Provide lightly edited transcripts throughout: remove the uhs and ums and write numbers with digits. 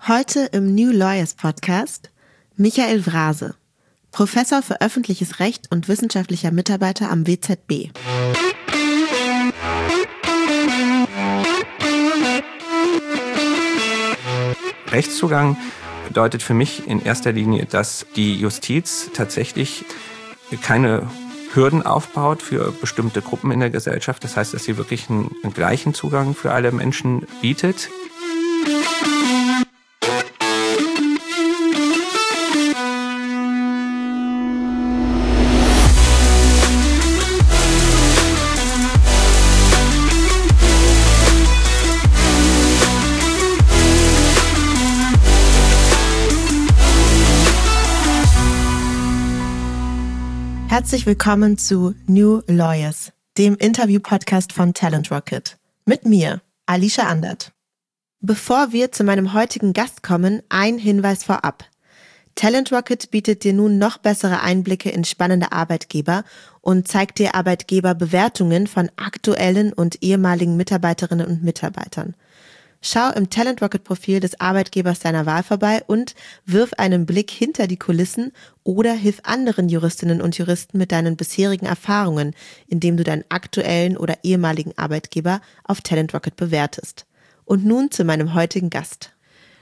Heute im New Lawyers Podcast Michael Wrase, Professor für öffentliches Recht und wissenschaftlicher Mitarbeiter am WZB. Rechtszugang bedeutet für mich in erster Linie, dass die Justiz tatsächlich keine Hürden aufbaut für bestimmte Gruppen in der Gesellschaft. Das heißt, dass sie wirklich einen gleichen Zugang für alle Menschen bietet. Herzlich willkommen zu New Lawyers, dem Interview-Podcast von Talent Rocket. Mit mir, Alicia Andert. Bevor wir zu meinem heutigen Gast kommen, ein Hinweis vorab. Talent Rocket bietet dir nun noch bessere Einblicke in spannende Arbeitgeber und zeigt dir Arbeitgeberbewertungen von aktuellen und ehemaligen Mitarbeiterinnen und Mitarbeitern. Schau im Talent Rocket Profil des Arbeitgebers deiner Wahl vorbei und wirf einen Blick hinter die Kulissen oder hilf anderen Juristinnen und Juristen mit deinen bisherigen Erfahrungen, indem du deinen aktuellen oder ehemaligen Arbeitgeber auf Talent Rocket bewertest. Und nun zu meinem heutigen Gast.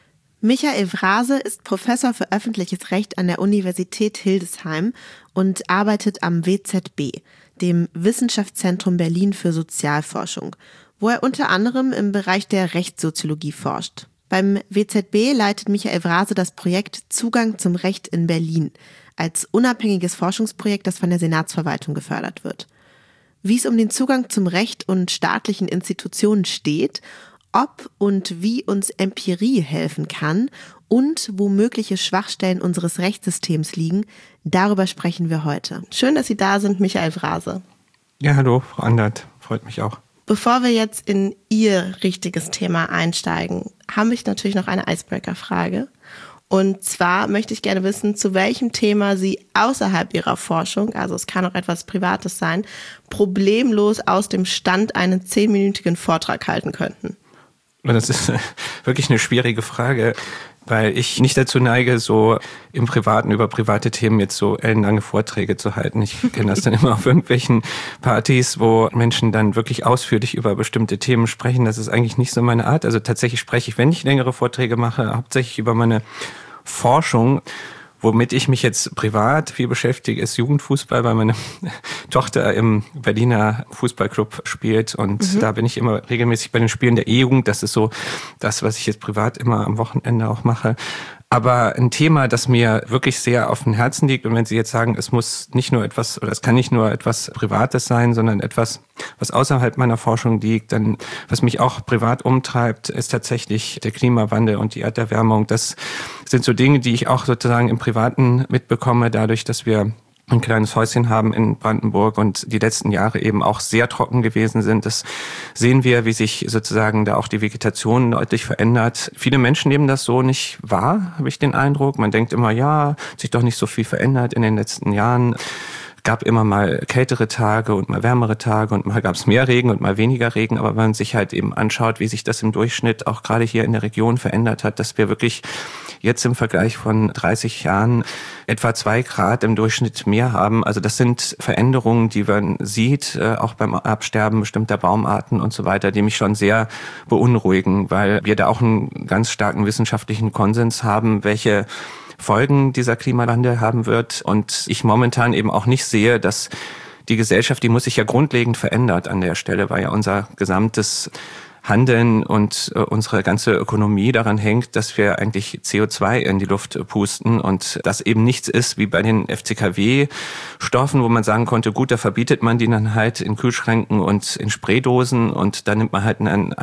Michael Wrase ist Professor für öffentliches Recht an der Universität Hildesheim und arbeitet am WZB, dem Wissenschaftszentrum Berlin für Sozialforschung, wo er unter anderem im Bereich der Rechtssoziologie forscht. Beim WZB leitet Michael Wrase das Projekt Zugang zum Recht in Berlin als unabhängiges Forschungsprojekt, das von der Senatsverwaltung gefördert wird. Wie es um den Zugang zum Recht und staatlichen Institutionen steht, ob und wie uns Empirie helfen kann und wo mögliche Schwachstellen unseres Rechtssystems liegen, darüber sprechen wir heute. Schön, dass Sie da sind, Michael Wrase. Ja, hallo, Frau Andert, freut mich auch. Bevor wir jetzt in Ihr richtiges Thema einsteigen, habe ich natürlich noch eine Icebreaker-Frage. Und zwar möchte ich gerne wissen, zu welchem Thema Sie außerhalb Ihrer Forschung, also es kann auch etwas Privates sein, problemlos aus dem Stand einen 10-minütigen Vortrag halten könnten. Das ist wirklich eine schwierige Frage, weil ich nicht dazu neige, so im Privaten über private Themen jetzt so ellenlange Vorträge zu halten. Ich kenne das dann immer auf irgendwelchen Partys, wo Menschen dann wirklich ausführlich über bestimmte Themen sprechen. Das ist eigentlich nicht so meine Art. Also tatsächlich spreche ich, wenn ich längere Vorträge mache, hauptsächlich über meine Forschung. Womit ich mich jetzt privat viel beschäftige, ist Jugendfußball, weil meine Tochter im Berliner Fußballclub spielt und da bin ich immer regelmäßig bei den Spielen der E-Jugend. Das ist so das, was ich jetzt privat immer am Wochenende auch mache. Aber ein Thema, das mir wirklich sehr auf dem Herzen liegt, und wenn Sie jetzt sagen, es muss nicht nur etwas, oder es kann nicht nur etwas Privates sein, sondern etwas, was außerhalb meiner Forschung liegt, dann, was mich auch privat umtreibt, ist tatsächlich der Klimawandel und die Erderwärmung. Das sind so Dinge, die ich auch sozusagen im Privaten mitbekomme, dadurch, dass wir ein kleines Häuschen haben in Brandenburg und die letzten Jahre eben auch sehr trocken gewesen sind. Das sehen wir, wie sich sozusagen da auch die Vegetation deutlich verändert. Viele Menschen nehmen das so nicht wahr, habe ich den Eindruck. Man denkt immer, ja, hat sich doch nicht so viel verändert in den letzten Jahren. Gab immer mal kältere Tage und mal wärmere Tage und mal gab es mehr Regen und mal weniger Regen. Aber wenn man sich halt eben anschaut, wie sich das im Durchschnitt auch gerade hier in der Region verändert hat, dass wir wirklich jetzt im Vergleich von 30 Jahren etwa 2 Grad im Durchschnitt mehr haben. Also das sind Veränderungen, die man sieht, auch beim Absterben bestimmter Baumarten und so weiter, die mich schon sehr beunruhigen, weil wir da auch einen ganz starken wissenschaftlichen Konsens haben, welche Folgen dieser Klimawandel haben wird. Und ich momentan eben auch nicht sehe, dass die Gesellschaft, die muss sich ja grundlegend verändert an der Stelle, weil ja unser gesamtes Handeln und unsere ganze Ökonomie daran hängt, dass wir eigentlich CO2 in die Luft pusten und das eben nichts ist wie bei den FCKW-Stoffen, wo man sagen konnte, gut, da verbietet man die dann halt in Kühlschränken und in Spraydosen und dann nimmt man halt ein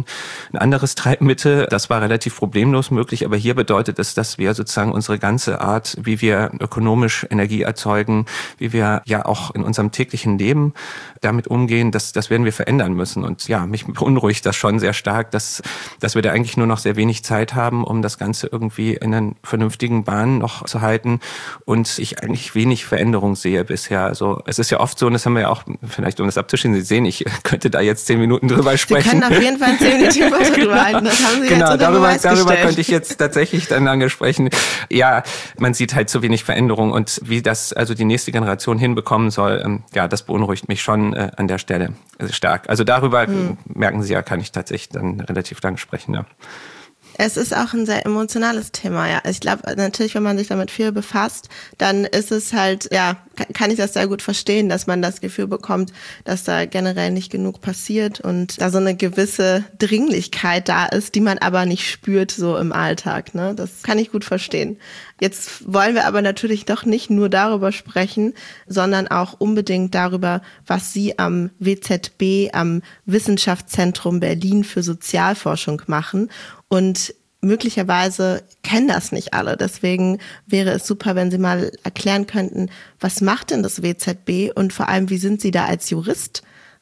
anderes Treibmittel. Das war relativ problemlos möglich, aber hier bedeutet es, dass wir sozusagen unsere ganze Art, wie wir ökonomisch Energie erzeugen, wie wir ja auch in unserem täglichen Leben damit umgehen, das werden wir verändern müssen. Und ja, mich beunruhigt das das schon sehr stark, dass wir da eigentlich nur noch sehr wenig Zeit haben, um das Ganze irgendwie in einen vernünftigen Bahn noch zu halten und ich eigentlich wenig Veränderung sehe bisher. Also es ist ja oft so, und das haben wir ja auch, vielleicht um das abzuschließen, Sie sehen, ich könnte da jetzt 10 Minuten drüber sprechen. Sie können auf jeden Fall 10 Minuten drüber halten, das haben Sie genau, jetzt unter Beweis gestellt. Darüber könnte ich jetzt tatsächlich dann lange sprechen. Ja, man sieht halt zu wenig Veränderung und wie das also die nächste Generation hinbekommen soll, das beunruhigt mich schon an der Stelle stark. Also darüber, merken Sie ja, kann ich tatsächlich dann relativ lang sprechen. Ja. Es ist auch ein sehr emotionales Thema, ja. Ich glaube, natürlich, wenn man sich damit viel befasst, dann ist es halt, kann ich das sehr gut verstehen, dass man das Gefühl bekommt, dass da generell nicht genug passiert und da so eine gewisse Dringlichkeit da ist, die man aber nicht spürt so im Alltag, ne? Das kann ich gut verstehen. Jetzt wollen wir aber natürlich doch nicht nur darüber sprechen, sondern auch unbedingt darüber, was Sie am WZB, am Wissenschaftszentrum Berlin für Sozialforschung machen. Und möglicherweise kennen das nicht alle. Deswegen wäre es super, wenn Sie mal erklären könnten, was macht denn das WZB und vor allem, wie sind Sie da als Jurist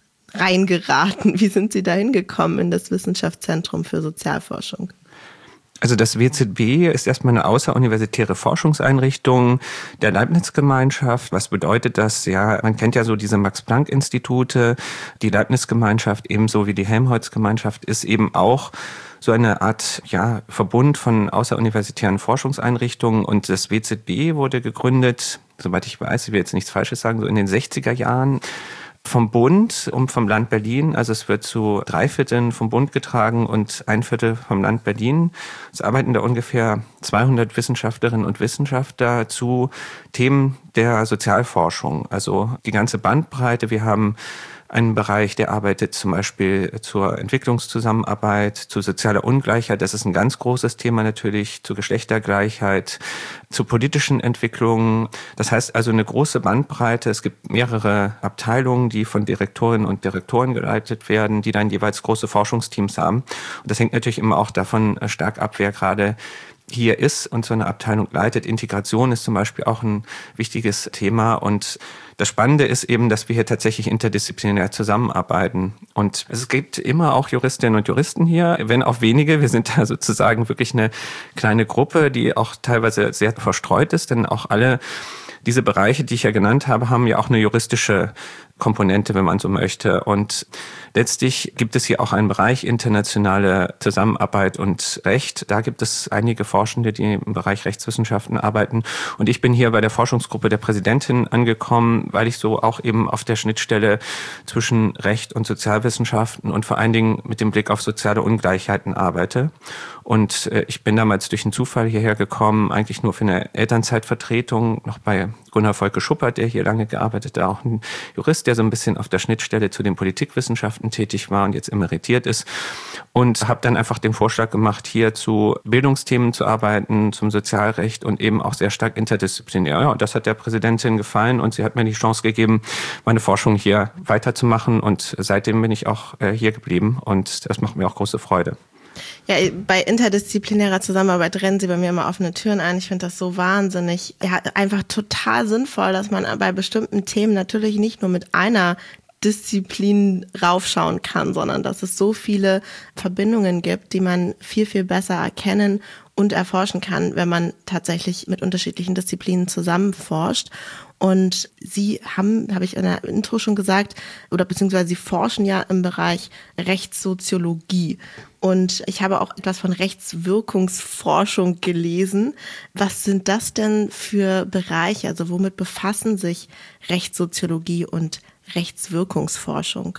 reingeraten? Wie sind Sie da hingekommen in das Wissenschaftszentrum für Sozialforschung? Also das WZB ist erstmal eine außeruniversitäre Forschungseinrichtung der Leibniz-Gemeinschaft. Was bedeutet das? Ja, man kennt ja so diese Max-Planck-Institute. Die Leibniz-Gemeinschaft ebenso wie die Helmholtz-Gemeinschaft ist eben auch so eine Art Verbund von außeruniversitären Forschungseinrichtungen. Und das WZB wurde gegründet, soweit ich weiß, ich will jetzt nichts Falsches sagen, so in den 60er Jahren. Vom Bund und vom Land Berlin, also es wird zu 3/4 vom Bund getragen und 1/4 vom Land Berlin. Es arbeiten da ungefähr 200 Wissenschaftlerinnen und Wissenschaftler zu Themen der Sozialforschung, also die ganze Bandbreite. Wir haben einen Bereich, der arbeitet zum Beispiel zur Entwicklungszusammenarbeit, zu sozialer Ungleichheit. Das ist ein ganz großes Thema natürlich, zu Geschlechtergleichheit, zu politischen Entwicklungen. Das heißt also eine große Bandbreite. Es gibt mehrere Abteilungen, die von Direktorinnen und Direktoren geleitet werden, die dann jeweils große Forschungsteams haben. Und das hängt natürlich immer auch davon stark ab, wer gerade hier ist und so eine Abteilung leitet. Integration ist zum Beispiel auch ein wichtiges Thema und das Spannende ist eben, dass wir hier tatsächlich interdisziplinär zusammenarbeiten. Und es gibt immer auch Juristinnen und Juristen hier, wenn auch wenige. Wir sind da sozusagen wirklich eine kleine Gruppe, die auch teilweise sehr verstreut ist, denn auch alle diese Bereiche, die ich ja genannt habe, haben ja auch eine juristische Komponente, wenn man so möchte. Und letztlich gibt es hier auch einen Bereich internationale Zusammenarbeit und Recht. Da gibt es einige Forschende, die im Bereich Rechtswissenschaften arbeiten. Und ich bin hier bei der Forschungsgruppe der Präsidentin angekommen, weil ich so auch eben auf der Schnittstelle zwischen Recht und Sozialwissenschaften und vor allen Dingen mit dem Blick auf soziale Ungleichheiten arbeite. Und ich bin damals durch einen Zufall hierher gekommen, eigentlich nur für eine Elternzeitvertretung, noch bei Gunnar Volke Schuppert, der hier lange gearbeitet hat, auch ein Jurist, der so ein bisschen auf der Schnittstelle zu den Politikwissenschaften tätig war und jetzt emeritiert ist. Und habe dann einfach den Vorschlag gemacht, hier zu Bildungsthemen zu arbeiten, zum Sozialrecht und eben auch sehr stark interdisziplinär. Ja, und das hat der Präsidentin gefallen und sie hat mir die Chance gegeben, meine Forschung hier weiterzumachen. Und seitdem bin ich auch hier geblieben und das macht mir auch große Freude. Ja, bei interdisziplinärer Zusammenarbeit rennen Sie bei mir immer offene Türen ein. Ich finde das so wahnsinnig. Ja, einfach total sinnvoll, dass man bei bestimmten Themen natürlich nicht nur mit einer Disziplin raufschauen kann, sondern dass es so viele Verbindungen gibt, die man viel, viel besser erkennen und erforschen kann, wenn man tatsächlich mit unterschiedlichen Disziplinen zusammenforscht. Und Sie habe ich in der Intro schon gesagt, oder beziehungsweise Sie forschen ja im Bereich Rechtssoziologie. Und ich habe auch etwas von Rechtswirkungsforschung gelesen. Was sind das denn für Bereiche? Also womit befassen sich Rechtssoziologie und Rechtswirkungsforschung?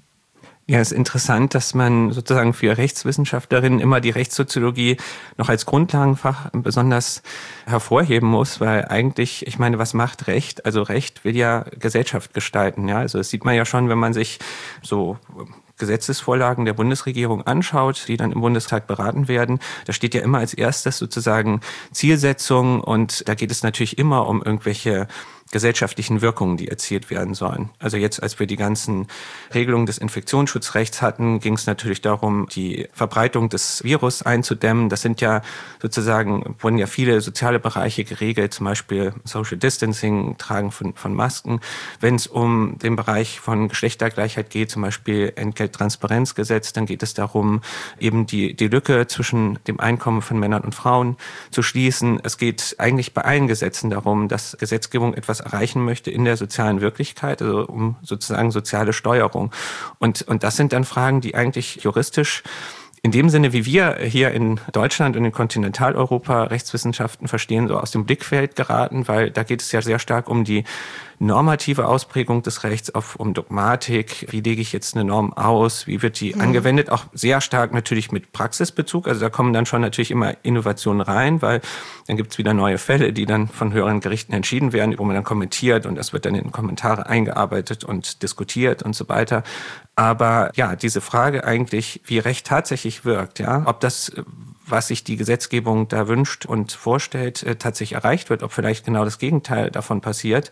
Ja, es ist interessant, dass man sozusagen für Rechtswissenschaftlerinnen immer die Rechtssoziologie noch als Grundlagenfach besonders hervorheben muss, weil eigentlich, ich meine, was macht Recht? Also Recht will ja Gesellschaft gestalten, ja. Also das sieht man ja schon, wenn man sich so Gesetzesvorlagen der Bundesregierung anschaut, die dann im Bundestag beraten werden. Da steht ja immer als erstes sozusagen Zielsetzung und da geht es natürlich immer um irgendwelche gesellschaftlichen Wirkungen, die erzielt werden sollen. Also jetzt, als wir die ganzen Regelungen des Infektionsschutzrechts hatten, ging es natürlich darum, die Verbreitung des Virus einzudämmen. Das sind ja sozusagen, wurden ja viele soziale Bereiche geregelt, zum Beispiel Social Distancing, Tragen von Masken. Wenn es um den Bereich von Geschlechtergleichheit geht, zum Beispiel Entgelttransparenzgesetz, dann geht es darum, eben die Lücke zwischen dem Einkommen von Männern und Frauen zu schließen. Es geht eigentlich bei allen Gesetzen darum, dass Gesetzgebung etwas erreichen möchte in der sozialen Wirklichkeit, also um sozusagen soziale Steuerung. Und das sind dann Fragen, die eigentlich juristisch in dem Sinne, wie wir hier in Deutschland und in Kontinentaleuropa Rechtswissenschaften verstehen, so aus dem Blickfeld geraten, weil da geht es ja sehr stark um die normative Ausprägung des Rechts, um Dogmatik. Wie lege ich jetzt eine Norm aus? Wie wird die angewendet? Auch sehr stark natürlich mit Praxisbezug. Also da kommen dann schon natürlich immer Innovationen rein, weil dann gibt es wieder neue Fälle, die dann von höheren Gerichten entschieden werden, wo man dann kommentiert und das wird dann in Kommentare eingearbeitet und diskutiert und so weiter. Aber ja, diese Frage eigentlich, wie Recht tatsächlich wirkt, ja, ob das, was sich die Gesetzgebung da wünscht und vorstellt, tatsächlich erreicht wird, ob vielleicht genau das Gegenteil davon passiert,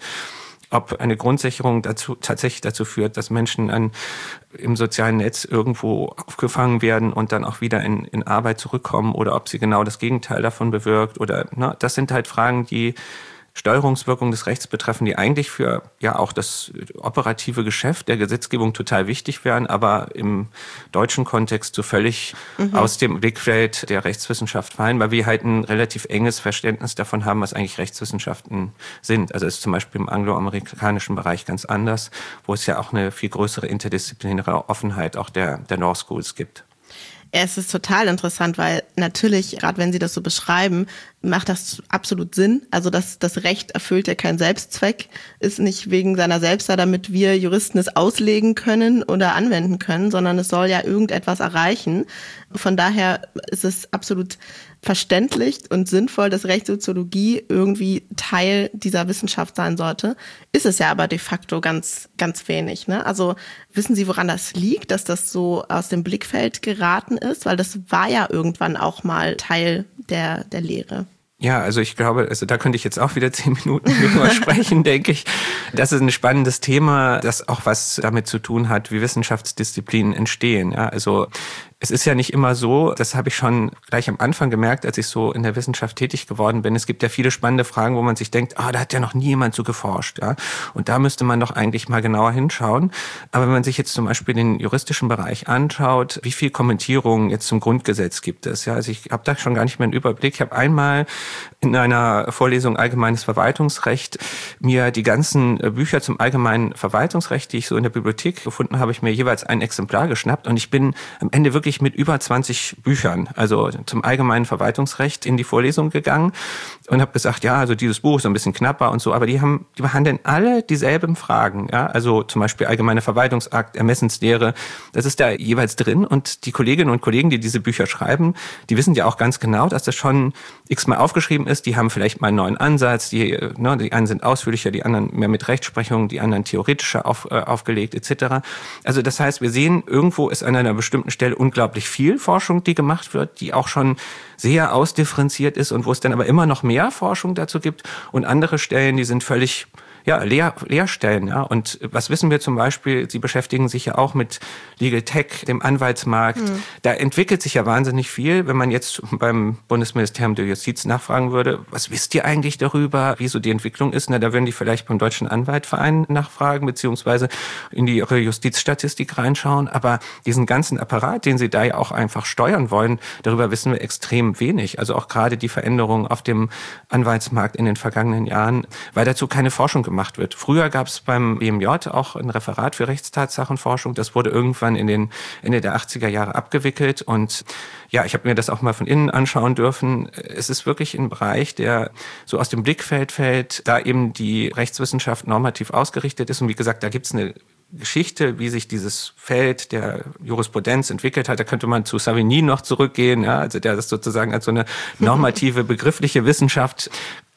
ob eine Grundsicherung tatsächlich dazu führt, dass Menschen im sozialen Netz irgendwo aufgefangen werden und dann auch wieder in Arbeit zurückkommen oder ob sie genau das Gegenteil davon bewirkt oder, das sind halt Fragen, die Steuerungswirkung des Rechts betreffen, die eigentlich für ja auch das operative Geschäft der Gesetzgebung total wichtig wären, aber im deutschen Kontext so völlig aus dem Blickfeld der Rechtswissenschaft fallen, weil wir halt ein relativ enges Verständnis davon haben, was eigentlich Rechtswissenschaften sind. Also ist zum Beispiel im angloamerikanischen Bereich ganz anders, wo es ja auch eine viel größere interdisziplinäre Offenheit auch der Law Schools gibt. Es ist total interessant, weil natürlich, gerade wenn Sie das so beschreiben, macht das absolut Sinn. Also das Recht erfüllt ja keinen Selbstzweck, ist nicht wegen seiner selbst da, damit wir Juristen es auslegen können oder anwenden können, sondern es soll ja irgendetwas erreichen. Von daher ist es absolut verständlich und sinnvoll, dass Rechtssoziologie irgendwie Teil dieser Wissenschaft sein sollte. Ist es ja aber de facto ganz, ganz wenig, ne? Also wissen Sie, woran das liegt, dass das so aus dem Blickfeld geraten ist? Weil das war ja irgendwann auch mal Teil der Lehre. Ja, also ich glaube, da könnte ich jetzt auch wieder 10 Minuten drüber sprechen, denke ich. Das ist ein spannendes Thema, das auch was damit zu tun hat, wie Wissenschaftsdisziplinen entstehen. Ja, also es ist ja nicht immer so, das habe ich schon gleich am Anfang gemerkt, als ich so in der Wissenschaft tätig geworden bin. Es gibt ja viele spannende Fragen, wo man sich denkt, da hat ja noch nie jemand so geforscht. Ja? Und da müsste man doch eigentlich mal genauer hinschauen. Aber wenn man sich jetzt zum Beispiel den juristischen Bereich anschaut, wie viel Kommentierungen jetzt zum Grundgesetz gibt es? Ja? Also ich habe da schon gar nicht mehr einen Überblick. Ich habe einmal in einer Vorlesung Allgemeines Verwaltungsrecht mir die ganzen Bücher zum Allgemeinen Verwaltungsrecht, die ich so in der Bibliothek gefunden habe, ich mir jeweils ein Exemplar geschnappt und ich bin am Ende wirklich mit über 20 Büchern, also zum allgemeinen Verwaltungsrecht in die Vorlesung gegangen und habe gesagt, ja, also dieses Buch ist so ein bisschen knapper und so, aber die behandeln alle dieselben Fragen, ja, also zum Beispiel allgemeine Verwaltungsakt, Ermessenslehre, das ist da jeweils drin und die Kolleginnen und Kollegen, die diese Bücher schreiben, die wissen ja auch ganz genau, dass das schon x-mal aufgeschrieben ist, die haben vielleicht mal einen neuen Ansatz, die einen sind ausführlicher, die anderen mehr mit Rechtsprechung, die anderen theoretischer aufgelegt etc. Also das heißt, wir sehen, irgendwo ist an einer bestimmten Stelle unglaublich viel Forschung, die gemacht wird, die auch schon sehr ausdifferenziert ist und wo es dann aber immer noch mehr Forschung dazu gibt und andere Stellen, die sind völlig Lehrstellen, ja. Und was wissen wir zum Beispiel? Sie beschäftigen sich ja auch mit Legal Tech, dem Anwaltsmarkt. Da entwickelt sich ja wahnsinnig viel. Wenn man jetzt beim Bundesministerium der Justiz nachfragen würde, was wisst ihr eigentlich darüber, wie so die Entwicklung ist? Da würden die vielleicht beim Deutschen Anwaltverein nachfragen, beziehungsweise in ihre Justizstatistik reinschauen. Aber diesen ganzen Apparat, den sie da ja auch einfach steuern wollen, darüber wissen wir extrem wenig. Also auch gerade die Veränderungen auf dem Anwaltsmarkt in den vergangenen Jahren, weil dazu keine Forschung gemacht wird. Früher gab es beim BMJ auch ein Referat für Rechtstatsachenforschung. Das wurde irgendwann in den Ende der 80er Jahre abgewickelt. Und ja, ich habe mir das auch mal von innen anschauen dürfen. Es ist wirklich ein Bereich, der so aus dem Blickfeld fällt, da eben die Rechtswissenschaft normativ ausgerichtet ist. Und wie gesagt, da gibt es eine Geschichte, wie sich dieses Feld der Jurisprudenz entwickelt hat. Da könnte man zu Savigny noch zurückgehen, ja, also der das sozusagen als so eine normative, begriffliche Wissenschaft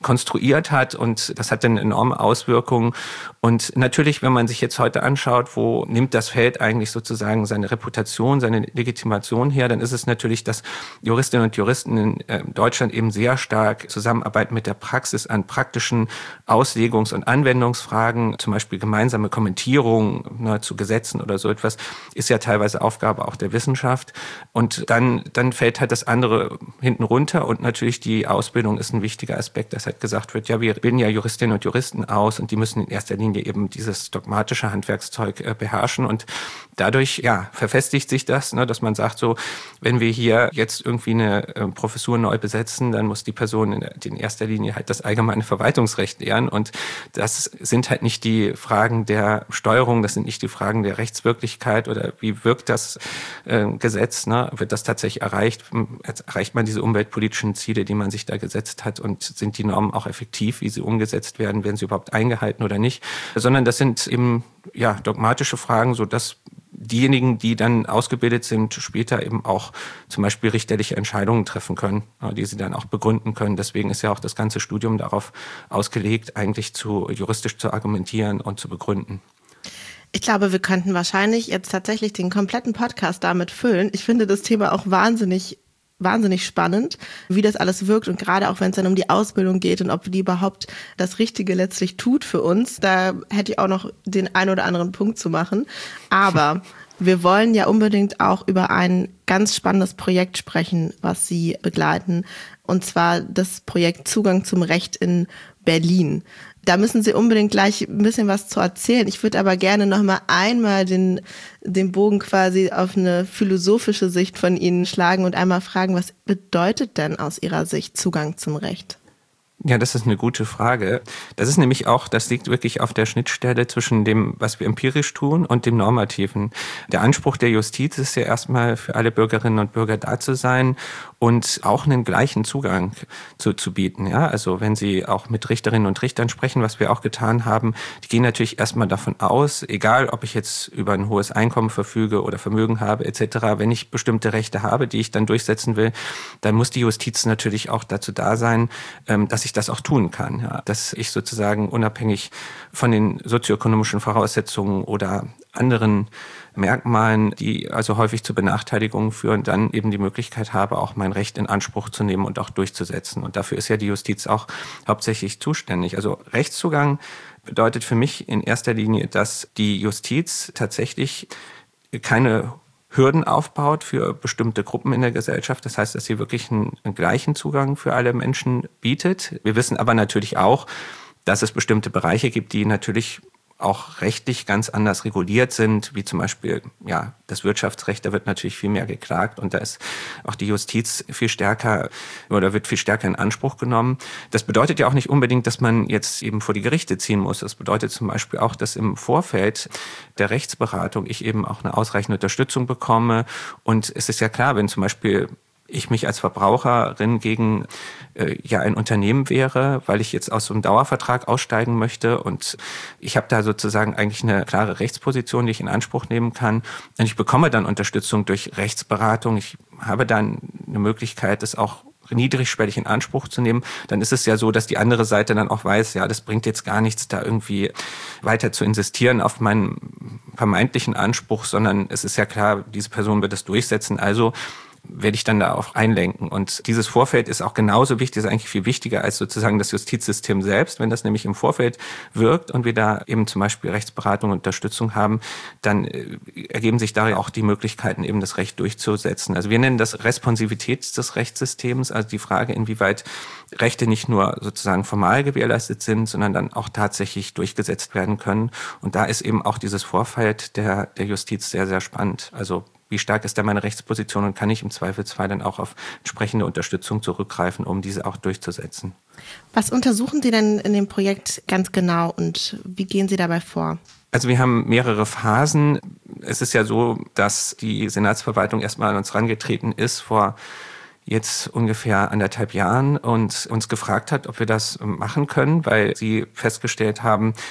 konstruiert hat und das hat dann enorme Auswirkungen. Und natürlich, wenn man sich jetzt heute anschaut, wo nimmt das Feld eigentlich sozusagen seine Reputation, seine Legitimation her, dann ist es natürlich, dass Juristinnen und Juristen in Deutschland eben sehr stark zusammenarbeiten mit der Praxis an praktischen Auslegungs- und Anwendungsfragen, zum Beispiel gemeinsame Kommentierung zu Gesetzen oder so etwas, ist ja teilweise Aufgabe auch der Wissenschaft. Und dann fällt halt das andere hinten runter und natürlich die Ausbildung ist ein wichtiger Aspekt, dass halt gesagt wird, ja, wir bilden ja Juristinnen und Juristen aus und die müssen in erster Linie eben dieses dogmatische Handwerkszeug beherrschen und dadurch, ja, verfestigt sich das, dass man sagt so, wenn wir hier jetzt irgendwie eine Professur neu besetzen, dann muss die Person in erster Linie halt das allgemeine Verwaltungsrecht lernen und das sind halt nicht die Fragen der Steuerung, das sind nicht die Fragen der Rechtswirklichkeit oder wie wirkt das Gesetz, wird das tatsächlich erreicht man diese umweltpolitischen Ziele, die man sich da gesetzt hat und sind die Normen auch effektiv, wie sie umgesetzt werden, werden sie überhaupt eingehalten oder nicht, sondern das sind eben dogmatische Fragen, sodass diejenigen, die dann ausgebildet sind, später eben auch zum Beispiel richterliche Entscheidungen treffen können, die sie dann auch begründen können. Deswegen ist ja auch das ganze Studium darauf ausgelegt, eigentlich juristisch zu argumentieren und zu begründen. Ich glaube, wir könnten wahrscheinlich jetzt tatsächlich den kompletten Podcast damit füllen. Ich finde das Thema auch wahnsinnig spannend, wie das alles wirkt und gerade auch wenn es dann um die Ausbildung geht und ob die überhaupt das Richtige letztlich tut für uns, da hätte ich auch noch den ein oder anderen Punkt zu machen. Aber wir wollen ja unbedingt auch über ein ganz spannendes Projekt sprechen, was Sie begleiten, und zwar das Projekt Zugang zum Recht in Berlin. Da müssen Sie unbedingt gleich ein bisschen was zu erzählen. Ich würde aber gerne noch mal einmal den Bogen quasi auf eine philosophische Sicht von Ihnen schlagen und einmal fragen, was bedeutet denn aus Ihrer Sicht Zugang zum Recht? Ja, das ist eine gute Frage. Das ist nämlich auch, das liegt wirklich auf der Schnittstelle zwischen dem, was wir empirisch tun und dem Normativen. Der Anspruch der Justiz ist ja erstmal für alle Bürgerinnen und Bürger da zu sein und auch einen gleichen Zugang zu bieten. Ja, also wenn Sie auch mit Richterinnen und Richtern sprechen, was wir auch getan haben, die gehen natürlich erstmal davon aus, egal ob ich jetzt über ein hohes Einkommen verfüge oder Vermögen habe etc., wenn ich bestimmte Rechte habe, die ich dann durchsetzen will, dann muss die Justiz natürlich auch dazu da sein, dass ich das auch tun kann. Ja. Dass ich sozusagen unabhängig von den sozioökonomischen Voraussetzungen oder anderen Merkmalen, die also häufig zu Benachteiligungen führen, dann eben die Möglichkeit habe, auch mein Recht in Anspruch zu nehmen und auch durchzusetzen. Und dafür ist ja die Justiz auch hauptsächlich zuständig. Also Rechtszugang bedeutet für mich in erster Linie, dass die Justiz tatsächlich keine Hürden aufbaut für bestimmte Gruppen in der Gesellschaft. Das heißt, dass sie wirklich einen gleichen Zugang für alle Menschen bietet. Wir wissen aber natürlich auch, dass es bestimmte Bereiche gibt, die natürlich auch rechtlich ganz anders reguliert sind, wie zum Beispiel das Wirtschaftsrecht, da wird natürlich viel mehr geklagt und da ist auch die Justiz viel stärker oder wird viel stärker in Anspruch genommen. Das bedeutet ja auch nicht unbedingt, dass man jetzt eben vor die Gerichte ziehen muss. Das bedeutet zum Beispiel auch, dass im Vorfeld der Rechtsberatung ich eben auch eine ausreichende Unterstützung bekomme und es ist ja klar, wenn zum Beispiel ich mich als Verbraucherin gegen ein Unternehmen wehre, weil ich jetzt aus so einem Dauervertrag aussteigen möchte und ich habe da sozusagen eigentlich eine klare Rechtsposition, die ich in Anspruch nehmen kann und ich bekomme dann Unterstützung durch Rechtsberatung. Ich habe dann eine Möglichkeit, das auch niedrigschwellig in Anspruch zu nehmen, dann ist es ja so, dass die andere Seite dann auch weiß, ja, das bringt jetzt gar nichts, da irgendwie weiter zu insistieren auf meinen vermeintlichen Anspruch, sondern es ist ja klar, diese Person wird es durchsetzen, also werde ich dann darauf einlenken. Und dieses Vorfeld ist auch genauso wichtig, ist eigentlich viel wichtiger als sozusagen das Justizsystem selbst. Wenn das nämlich im Vorfeld wirkt und wir da eben zum Beispiel Rechtsberatung und Unterstützung haben, dann ergeben sich da auch die Möglichkeiten, eben das Recht durchzusetzen. Also wir nennen das Responsivität des Rechtssystems, also die Frage, inwieweit Rechte nicht nur sozusagen formal gewährleistet sind, sondern dann auch tatsächlich durchgesetzt werden können. Und da ist eben auch dieses Vorfeld der Justiz sehr, sehr spannend. Also wie stark ist da meine Rechtsposition und kann ich im Zweifelsfall dann auch auf entsprechende Unterstützung zurückgreifen, um diese auch durchzusetzen. Was untersuchen Sie denn in dem Projekt ganz genau und wie gehen Sie dabei vor? Also wir haben mehrere Phasen. Es ist ja so, dass die Senatsverwaltung erstmal an uns herangetreten ist vor jetzt ungefähr 1,5 Jahren und uns gefragt hat, ob wir das machen können, weil sie festgestellt haben,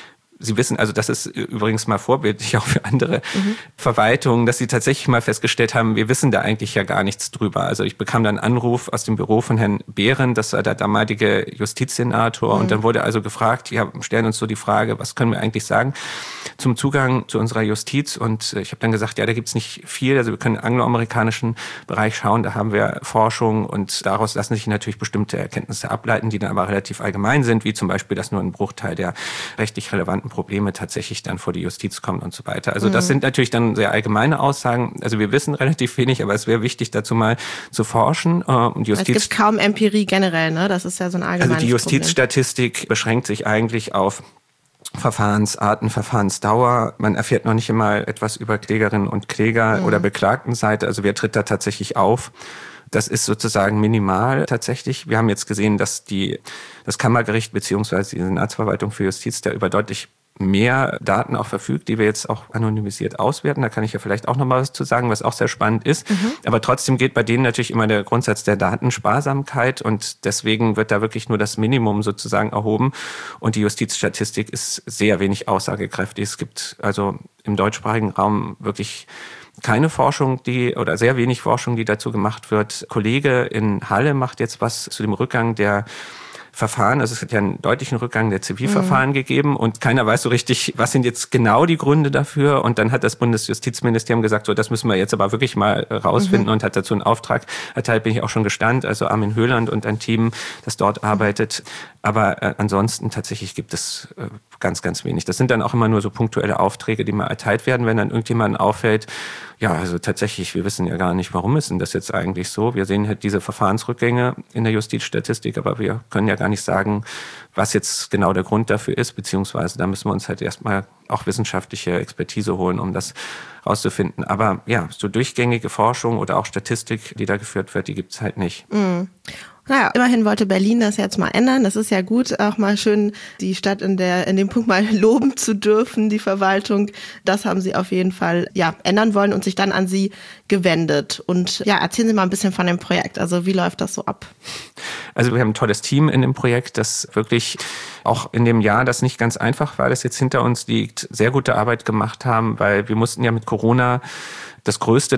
Sie wissen, also das ist übrigens mal vorbildlich auch für andere Verwaltungen, dass sie tatsächlich mal festgestellt haben, wir wissen da eigentlich ja gar nichts drüber. Also ich bekam dann einen Anruf aus dem Büro von Herrn Behren, das war der damalige Justizsenator, und dann wurde also gefragt, ja, stellen uns so die Frage, was können wir eigentlich sagen zum Zugang zu unserer Justiz? Und ich habe dann gesagt, ja, da gibt's nicht viel, also wir können im angloamerikanischen Bereich schauen, da haben wir Forschung und daraus lassen sich natürlich bestimmte Erkenntnisse ableiten, die dann aber relativ allgemein sind, wie zum Beispiel, dass nur ein Bruchteil der rechtlich relevanten Probleme tatsächlich dann vor die Justiz kommt und so weiter. Also das sind natürlich dann sehr allgemeine Aussagen. Also wir wissen relativ wenig, aber es wäre wichtig, dazu mal zu forschen. Und es gibt kaum Empirie generell, ne? Das ist ja so ein allgemeines Also die Justizstatistik beschränkt sich eigentlich auf Verfahrensarten, Verfahrensdauer. Man erfährt noch nicht immer etwas über Klägerinnen und Kläger oder Beklagtenseite. Also wer tritt da tatsächlich auf? Das ist sozusagen minimal tatsächlich. Wir haben jetzt gesehen, dass das Kammergericht bzw. die Senatsverwaltung für Justiz da über deutlich mehr Daten auch verfügt, die wir jetzt auch anonymisiert auswerten. Da kann ich ja vielleicht auch noch mal was zu sagen, was auch sehr spannend ist. Aber trotzdem gilt bei denen natürlich immer der Grundsatz der Datensparsamkeit, und deswegen wird da wirklich nur das Minimum sozusagen erhoben. Und die Justizstatistik ist sehr wenig aussagekräftig. Es gibt also im deutschsprachigen Raum wirklich keine Forschung, oder sehr wenig Forschung, die dazu gemacht wird. Kollege in Halle macht jetzt was zu dem Rückgang der Verfahren. Also es hat ja einen deutlichen Rückgang der Zivilverfahren gegeben, und keiner weiß so richtig, was sind jetzt genau die Gründe dafür. Und dann hat das Bundesjustizministerium gesagt, so, das müssen wir jetzt aber wirklich mal rausfinden, und hat dazu einen Auftrag erteilt, bin ich auch schon gespannt. Also Armin Höhland und ein Team, das dort arbeitet. Aber ansonsten tatsächlich gibt es ganz, ganz wenig. Das sind dann auch immer nur so punktuelle Aufträge, die mal erteilt werden, wenn dann irgendjemandem auffällt, ja, also tatsächlich, wir wissen ja gar nicht, warum ist denn das jetzt eigentlich so? Wir sehen halt diese Verfahrensrückgänge in der Justizstatistik, aber wir können ja gar nicht sagen, was jetzt genau der Grund dafür ist, beziehungsweise da müssen wir uns halt erstmal auch wissenschaftliche Expertise holen, um das rauszufinden. Aber ja, so durchgängige Forschung oder auch Statistik, die da geführt wird, die gibt's halt nicht. Naja, immerhin wollte Berlin das jetzt mal ändern. Das ist ja gut, auch mal schön die Stadt in dem Punkt mal loben zu dürfen, die Verwaltung. Das haben sie auf jeden Fall ändern wollen und sich dann an sie gewendet. Und ja, erzählen Sie mal ein bisschen von dem Projekt. Also wie läuft das so ab? Also wir haben ein tolles Team in dem Projekt, das wirklich auch in dem Jahr, das nicht ganz einfach war, das jetzt hinter uns liegt, sehr gute Arbeit gemacht haben, weil wir mussten ja mit Corona den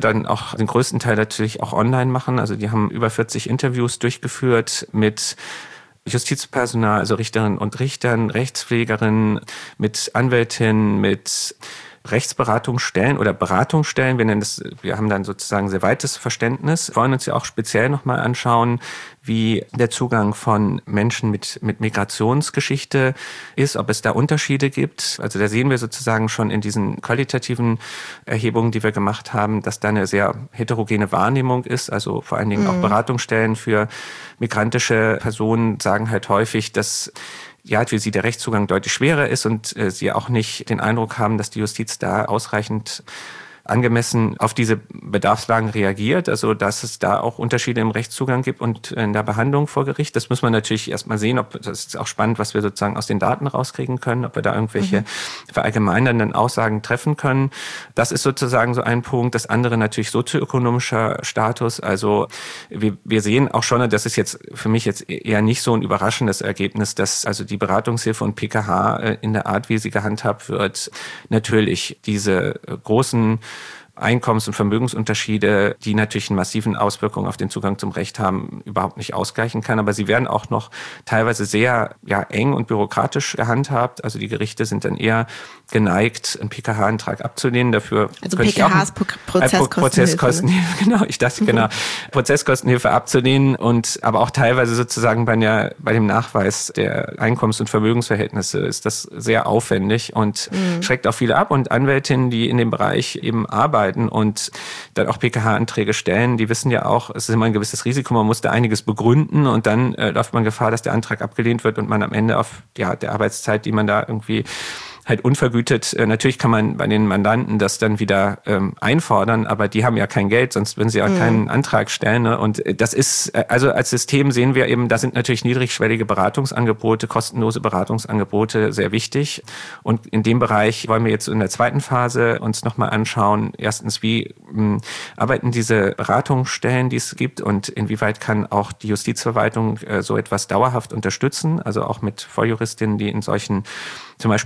größten Teil natürlich auch online machen. Also die haben über 40 Interviews durchgeführt mit Justizpersonal, also Richterinnen und Richtern, Rechtspflegerinnen, mit Anwältinnen, mit Rechtsberatungsstellen oder Beratungsstellen. Wir haben dann sozusagen sehr weites Verständnis. Wir wollen uns ja auch speziell nochmal anschauen, wie der Zugang von Menschen mit Migrationsgeschichte ist, ob es da Unterschiede gibt. Also da sehen wir sozusagen schon in diesen qualitativen Erhebungen, die wir gemacht haben, dass da eine sehr heterogene Wahrnehmung ist. Also vor allen Dingen auch Beratungsstellen für migrantische Personen sagen halt häufig, dass für sie der Rechtszugang deutlich schwerer ist und sie auch nicht den Eindruck haben, dass die Justiz da ausreichend angemessen auf diese Bedarfslagen reagiert, also dass es da auch Unterschiede im Rechtszugang gibt und in der Behandlung vor Gericht. Das muss man natürlich erstmal sehen, das ist auch spannend, was wir sozusagen aus den Daten rauskriegen können, ob wir da irgendwelche verallgemeinernden Aussagen treffen können. Das ist sozusagen so ein Punkt. Das andere natürlich sozioökonomischer Status. Also wir sehen auch schon, das ist jetzt für mich jetzt eher nicht so ein überraschendes Ergebnis, dass also die Beratungshilfe und PKH in der Art, wie sie gehandhabt wird, natürlich diese großen Einkommens- und Vermögensunterschiede, die natürlich eine massiven Auswirkungen auf den Zugang zum Recht haben, überhaupt nicht ausgleichen kann. Aber sie werden auch noch teilweise sehr eng und bürokratisch gehandhabt. Also die Gerichte sind dann eher geneigt, einen PKH-Antrag abzulehnen. Dafür also PKH ist Prozesskostenhilfe. Genau, ich dachte Prozesskostenhilfe abzulehnen und aber auch teilweise sozusagen bei dem Nachweis der Einkommens- und Vermögensverhältnisse ist das sehr aufwendig und schreckt auch viele ab. Und Anwältinnen, die in dem Bereich eben arbeiten und dann auch PKH-Anträge stellen, die wissen ja auch, es ist immer ein gewisses Risiko, man muss da einiges begründen und dann läuft man Gefahr, dass der Antrag abgelehnt wird und man am Ende auf der Arbeitszeit, die man da irgendwie halt unvergütet, natürlich kann man bei den Mandanten das dann wieder einfordern, aber die haben ja kein Geld, sonst würden sie ja keinen Antrag stellen. Ne? Und das ist, also als System sehen wir eben, da sind natürlich niedrigschwellige Beratungsangebote, kostenlose Beratungsangebote sehr wichtig. Und in dem Bereich wollen wir jetzt in der zweiten Phase uns nochmal anschauen, erstens, wie arbeiten diese Beratungsstellen, die es gibt und inwieweit kann auch die Justizverwaltung so etwas dauerhaft unterstützen, also auch mit Volljuristinnen, die in solchen zum Beispiel migrantische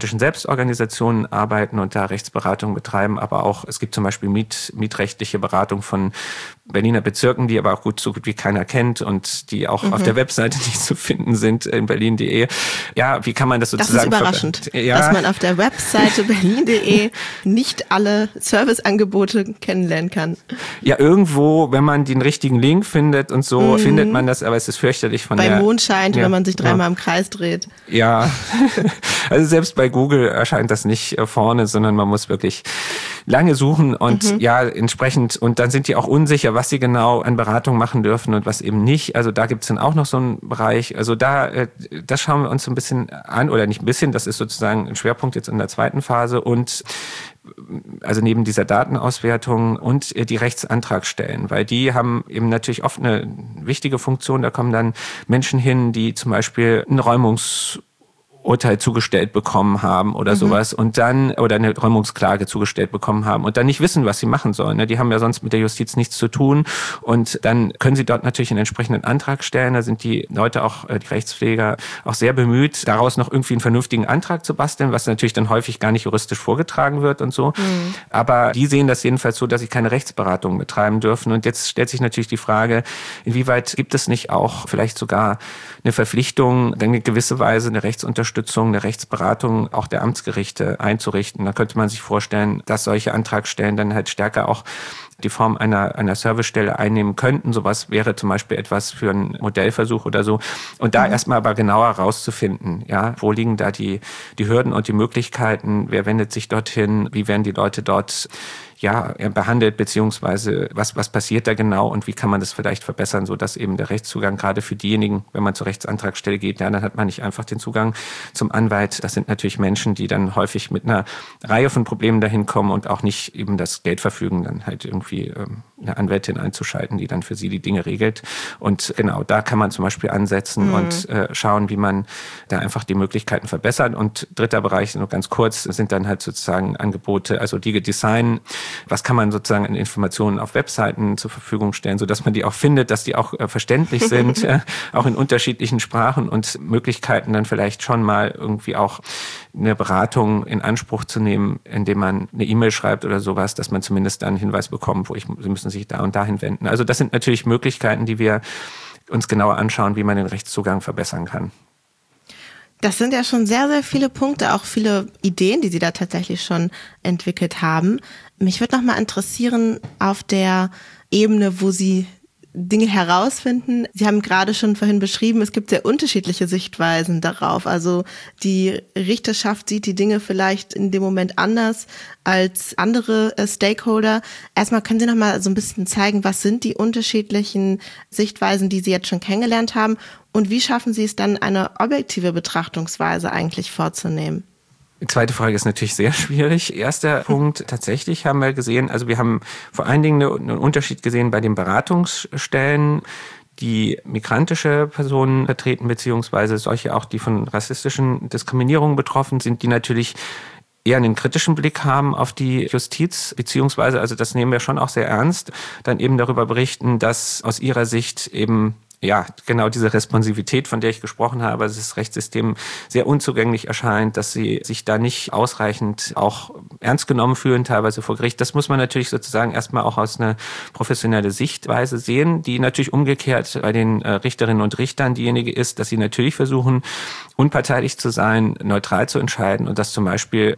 demokratischen Selbstorganisationen arbeiten und da Rechtsberatung betreiben, aber auch, es gibt zum Beispiel mietrechtliche Beratung von Berliner Bezirken, die aber auch so gut wie keiner kennt und die auch auf der Webseite nicht zu finden sind, in berlin.de. Ja, wie kann man das sozusagen... Das ist überraschend, dass man auf der Webseite berlin.de nicht alle Serviceangebote kennenlernen kann. Ja, irgendwo, wenn man den richtigen Link findet und so, findet man das, aber es ist fürchterlich von Bei Mondschein, wenn man sich dreimal im Kreis dreht. Ja, also selbst bei Google erscheint das nicht vorne, sondern man muss wirklich lange suchen und ja, entsprechend, und dann sind die auch unsicher, was sie genau an Beratung machen dürfen und was eben nicht. Also da gibt es dann auch noch so einen Bereich. Also das schauen wir uns so ein bisschen an, oder nicht ein bisschen, das ist sozusagen ein Schwerpunkt jetzt in der zweiten Phase, und also neben dieser Datenauswertung und die Rechtsantragstellen, weil die haben eben natürlich oft eine wichtige Funktion. Da kommen dann Menschen hin, die zum Beispiel ein Räumungsurteil zugestellt bekommen haben oder sowas und dann, oder eine Räumungsklage zugestellt bekommen haben und dann nicht wissen, was sie machen sollen. Die haben ja sonst mit der Justiz nichts zu tun, und dann können sie dort natürlich einen entsprechenden Antrag stellen. Da sind die Leute auch, die Rechtspfleger, auch sehr bemüht, daraus noch irgendwie einen vernünftigen Antrag zu basteln, was natürlich dann häufig gar nicht juristisch vorgetragen wird und so. Aber die sehen das jedenfalls so, dass sie keine Rechtsberatung betreiben dürfen. Und jetzt stellt sich natürlich die Frage, inwieweit gibt es nicht auch vielleicht sogar eine Verpflichtung, dann in gewisser Weise eine Rechtsunterstützung, eine Rechtsberatung auch der Amtsgerichte einzurichten. Da könnte man sich vorstellen, dass solche Antragstellen dann halt stärker auch die Form einer Servicestelle einnehmen könnten. Sowas wäre zum Beispiel etwas für einen Modellversuch oder so. Und da erstmal aber genauer rauszufinden, ja, wo liegen da die Hürden und die Möglichkeiten, wer wendet sich dorthin, wie werden die Leute dort behandelt, beziehungsweise was passiert da genau und wie kann man das vielleicht verbessern, sodass eben der Rechtszugang gerade für diejenigen, wenn man zur Rechtsantragstelle geht, dann hat man nicht einfach den Zugang zum Anwalt. Das sind natürlich Menschen, die dann häufig mit einer Reihe von Problemen dahin kommen und auch nicht eben das Geld verfügen, dann halt irgendwie eine Anwältin einzuschalten, die dann für sie die Dinge regelt. Und genau, da kann man zum Beispiel ansetzen und schauen, wie man da einfach die Möglichkeiten verbessert. Und dritter Bereich, nur ganz kurz, sind dann halt sozusagen Angebote, also Legal Design. Was kann man sozusagen an Informationen auf Webseiten zur Verfügung stellen, sodass man die auch findet, dass die auch verständlich sind, auch in unterschiedlichen Sprachen, und Möglichkeiten dann vielleicht schon mal irgendwie auch eine Beratung in Anspruch zu nehmen, indem man eine E-Mail schreibt oder sowas, dass man zumindest da einen Hinweis bekommt, Sie müssen sich da und dahin wenden. Also das sind natürlich Möglichkeiten, die wir uns genauer anschauen, wie man den Rechtszugang verbessern kann. Das sind ja schon sehr, sehr viele Punkte, auch viele Ideen, die Sie da tatsächlich schon entwickelt haben. Mich würde noch mal interessieren, auf der Ebene, wo Sie Dinge herausfinden. Sie haben gerade schon vorhin beschrieben, es gibt sehr unterschiedliche Sichtweisen darauf. Also die Richterschaft sieht die Dinge vielleicht in dem Moment anders als andere Stakeholder. Erstmal können Sie noch mal so ein bisschen zeigen, was sind die unterschiedlichen Sichtweisen, die Sie jetzt schon kennengelernt haben, und wie schaffen Sie es dann, eine objektive Betrachtungsweise eigentlich vorzunehmen? Die zweite Frage ist natürlich sehr schwierig. Erster Punkt, tatsächlich haben wir gesehen, also wir haben vor allen Dingen einen Unterschied gesehen bei den Beratungsstellen, die migrantische Personen vertreten, beziehungsweise solche auch, die von rassistischen Diskriminierungen betroffen sind, die natürlich eher einen kritischen Blick haben auf die Justiz, beziehungsweise, also das nehmen wir schon auch sehr ernst, dann eben darüber berichten, dass aus ihrer Sicht eben genau diese Responsivität, von der ich gesprochen habe, dass das Rechtssystem sehr unzugänglich erscheint, dass sie sich da nicht ausreichend auch ernst genommen fühlen, teilweise vor Gericht. Das muss man natürlich sozusagen erstmal auch aus einer professionellen Sichtweise sehen, die natürlich umgekehrt bei den Richterinnen und Richtern diejenige ist, dass sie natürlich versuchen, unparteiisch zu sein, neutral zu entscheiden, und dass zum Beispiel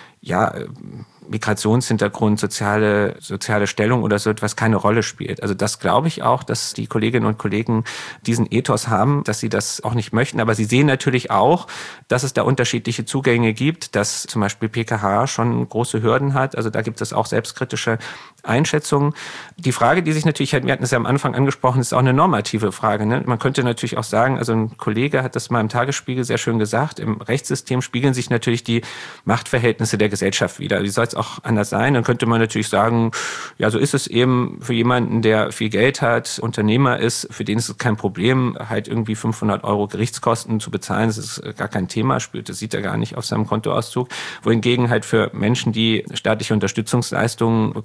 Migrationshintergrund, soziale Stellung oder so etwas keine Rolle spielt. Also das glaube ich auch, dass die Kolleginnen und Kollegen diesen Ethos haben, dass sie das auch nicht möchten. Aber sie sehen natürlich auch, dass es da unterschiedliche Zugänge gibt, dass zum Beispiel PKH schon große Hürden hat. Also da gibt es auch selbstkritische Einschätzungen. Die Frage, die sich natürlich, wir hatten es ja am Anfang angesprochen, ist auch eine normative Frage. Ne? Man könnte natürlich auch sagen, also ein Kollege hat das mal im Tagesspiegel sehr schön gesagt, im Rechtssystem spiegeln sich natürlich die Machtverhältnisse der Gesellschaft wider. Wie soll es auch anders sein? Dann könnte man natürlich sagen, ja, so ist es eben für jemanden, der viel Geld hat, Unternehmer ist, für den ist es kein Problem, halt irgendwie 500 € Gerichtskosten zu bezahlen. Das ist gar kein Thema, das sieht er gar nicht auf seinem Kontoauszug. Wohingegen halt für Menschen, die staatliche Unterstützungsleistungen bekommen,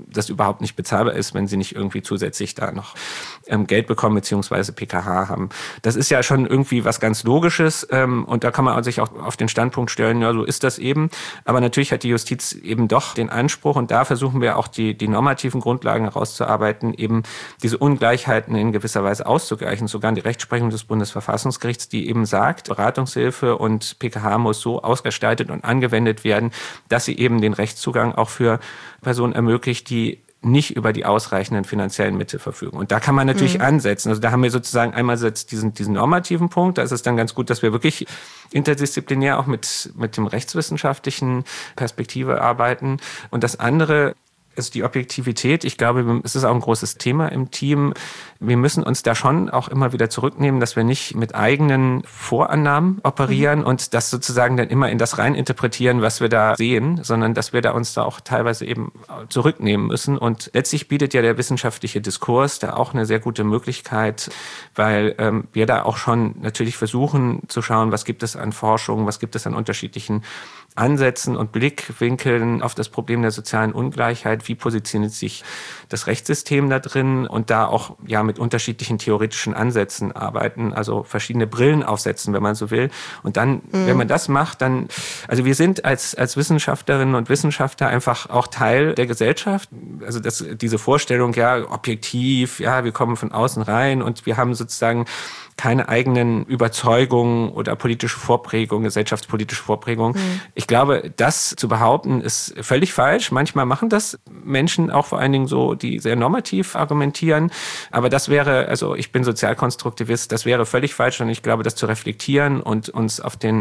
das überhaupt nicht bezahlbar ist, wenn sie nicht irgendwie zusätzlich da noch Geld bekommen beziehungsweise PKH haben. Das ist ja schon irgendwie was ganz Logisches und da kann man sich auch auf den Standpunkt stellen, ja, so ist das eben. Aber natürlich hat die Justiz eben doch den Anspruch und da versuchen wir auch die normativen Grundlagen herauszuarbeiten, eben diese Ungleichheiten in gewisser Weise auszugleichen. Sogar die Rechtsprechung des Bundesverfassungsgerichts, die eben sagt, Beratungshilfe und PKH muss so ausgestaltet und angewendet werden, dass sie eben den Rechtszugang auch für Personen ermöglicht, die nicht über die ausreichenden finanziellen Mittel verfügen. Und da kann man natürlich ansetzen. Also da haben wir sozusagen einmal diesen normativen Punkt. Da ist es dann ganz gut, dass wir wirklich interdisziplinär auch mit dem rechtswissenschaftlichen Perspektive arbeiten. Und das andere ist die Objektivität. Ich glaube, es ist auch ein großes Thema im Team. Wir müssen uns da schon auch immer wieder zurücknehmen, dass wir nicht mit eigenen Vorannahmen operieren und das sozusagen dann immer in das rein interpretieren, was wir da sehen, sondern dass wir da uns da auch teilweise eben zurücknehmen müssen. Und letztlich bietet ja der wissenschaftliche Diskurs da auch eine sehr gute Möglichkeit, weil wir da auch schon natürlich versuchen zu schauen, was gibt es an Forschung, was gibt es an unterschiedlichen Ansätzen und Blickwinkeln auf das Problem der sozialen Ungleichheit. Wie positioniert sich das Rechtssystem da drin und da auch ja mit unterschiedlichen theoretischen Ansätzen arbeiten, also verschiedene Brillen aufsetzen, wenn man so will. Und dann, wenn man das macht, dann, also wir sind als Wissenschaftlerinnen und Wissenschaftler einfach auch Teil der Gesellschaft. Also diese Vorstellung, ja, objektiv, ja, wir kommen von außen rein und wir haben sozusagen keine eigenen Überzeugungen oder politische Vorprägungen, gesellschaftspolitische Vorprägungen. Ich glaube, das zu behaupten, ist völlig falsch. Manchmal machen das Menschen auch vor allen Dingen so, die sehr normativ argumentieren. Aber das wäre, also ich bin Sozialkonstruktivist, das wäre völlig falsch. Und ich glaube, das zu reflektieren und uns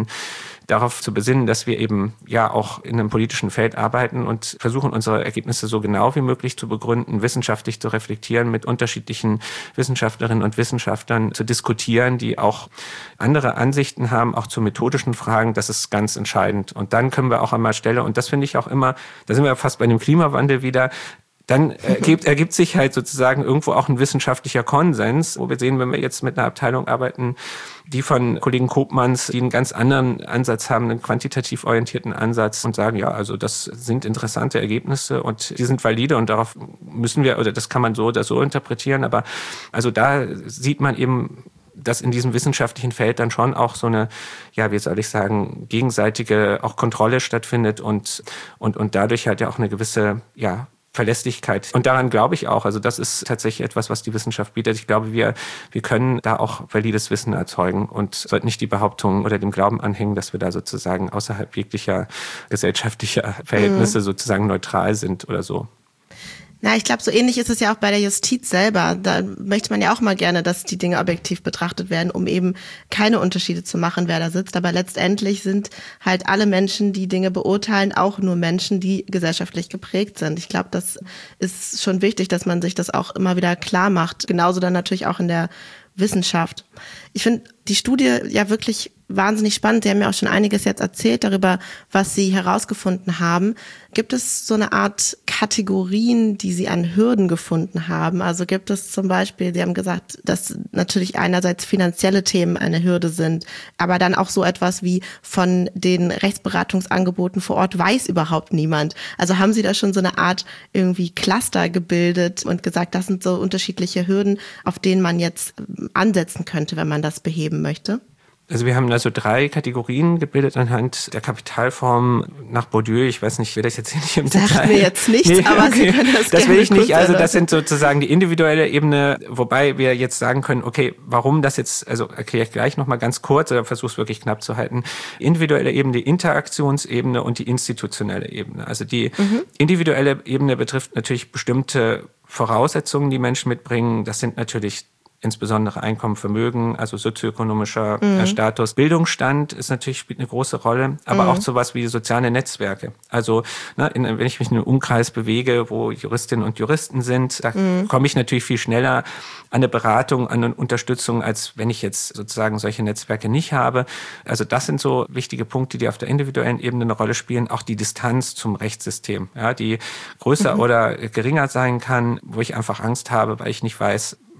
darauf zu besinnen, dass wir eben ja auch in einem politischen Feld arbeiten und versuchen, unsere Ergebnisse so genau wie möglich zu begründen, wissenschaftlich zu reflektieren, mit unterschiedlichen Wissenschaftlerinnen und Wissenschaftlern zu diskutieren, die auch andere Ansichten haben, auch zu methodischen Fragen. Das ist ganz entscheidend. Und dann können wir auch an der Stelle, und das finde ich auch immer, da sind wir fast bei dem Klimawandel wieder, dann ergibt sich halt sozusagen irgendwo auch ein wissenschaftlicher Konsens, wo wir sehen, wenn wir jetzt mit einer Abteilung arbeiten, die von Kollegen Koopmans, die einen ganz anderen Ansatz haben, einen quantitativ orientierten Ansatz und sagen, ja, also das sind interessante Ergebnisse und die sind valide und darauf müssen wir, oder das kann man so oder so interpretieren, aber also da sieht man eben, dass in diesem wissenschaftlichen Feld dann schon auch so eine, ja, wie soll ich sagen, gegenseitige auch Kontrolle stattfindet und dadurch halt ja auch eine gewisse, ja, Verlässlichkeit. Und daran glaube ich auch. Also das ist tatsächlich etwas, was die Wissenschaft bietet. Ich glaube, wir können da auch valides Wissen erzeugen und sollten nicht die Behauptung oder dem Glauben anhängen, dass wir da sozusagen außerhalb jeglicher gesellschaftlicher Verhältnisse sozusagen neutral sind oder so. Na, ich glaube, so ähnlich ist es ja auch bei der Justiz selber. Da möchte man ja auch mal gerne, dass die Dinge objektiv betrachtet werden, um eben keine Unterschiede zu machen, wer da sitzt. Aber letztendlich sind halt alle Menschen, die Dinge beurteilen, auch nur Menschen, die gesellschaftlich geprägt sind. Ich glaube, das ist schon wichtig, dass man sich das auch immer wieder klar macht. Genauso dann natürlich auch in der Wissenschaft. Ich finde die Studie ja wirklich wahnsinnig spannend. Sie haben ja auch schon einiges jetzt erzählt darüber, was Sie herausgefunden haben. Gibt es so eine Art Kategorien, die Sie an Hürden gefunden haben? Also gibt es zum Beispiel, Sie haben gesagt, dass natürlich einerseits finanzielle Themen eine Hürde sind, aber dann auch so etwas wie von den Rechtsberatungsangeboten vor Ort weiß überhaupt niemand. Also haben Sie da schon so eine Art irgendwie Cluster gebildet und gesagt, das sind so unterschiedliche Hürden, auf denen man jetzt ansetzen könnte, wenn man das beheben möchte? Also wir haben da so 3 Kategorien gebildet anhand der Kapitalform nach Bourdieu. Ich weiß nicht, ich will das jetzt hier nicht im Detail. Sagt mir jetzt nichts, nee, aber okay. Sie können das Das gerne will ich nicht. Also erläutern. das sind sozusagen die individuelle Ebene, wobei wir jetzt sagen können, okay, warum das jetzt, also erkläre ich gleich nochmal ganz kurz oder versuche es wirklich knapp zu halten. Individuelle Ebene, die Interaktionsebene und die institutionelle Ebene. Also die individuelle Ebene betrifft natürlich bestimmte Voraussetzungen, die Menschen mitbringen. Das sind natürlich insbesondere Einkommen, Vermögen, also sozioökonomischer Status. Bildungsstand spielt eine große Rolle, aber auch sowas wie soziale Netzwerke. Also wenn ich mich in einem Umkreis bewege, wo Juristinnen und Juristen sind, da komme ich natürlich viel schneller an eine Beratung, an eine Unterstützung, als wenn ich jetzt sozusagen solche Netzwerke nicht habe. Also das sind so wichtige Punkte, die auf der individuellen Ebene eine Rolle spielen. Auch die Distanz zum Rechtssystem, ja, die größer oder geringer sein kann, wo ich einfach Angst habe, weil ich nicht weiß,